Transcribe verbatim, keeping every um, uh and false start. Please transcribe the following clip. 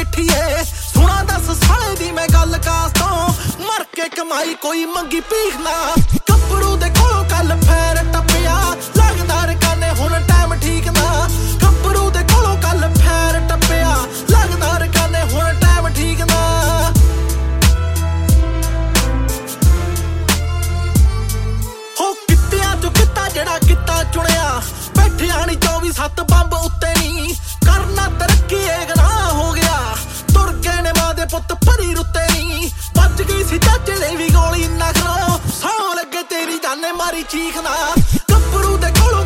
ਬੈਠੀਏ ਸੁਣਾ ਦੱਸ ਸਾਲੇ ਦੀ ਮੈਂ ਗੱਲ ਕਾਸ ਤੋਂ ਮਰ ਕੇ ਕਮਾਈ ਕੋਈ ਮੰਗੀ ਭੀਖ ਨਾ ਗੱਭਰੂ ਦੇ ਕੋਲੋਂ ਕੱਲ ਫੈ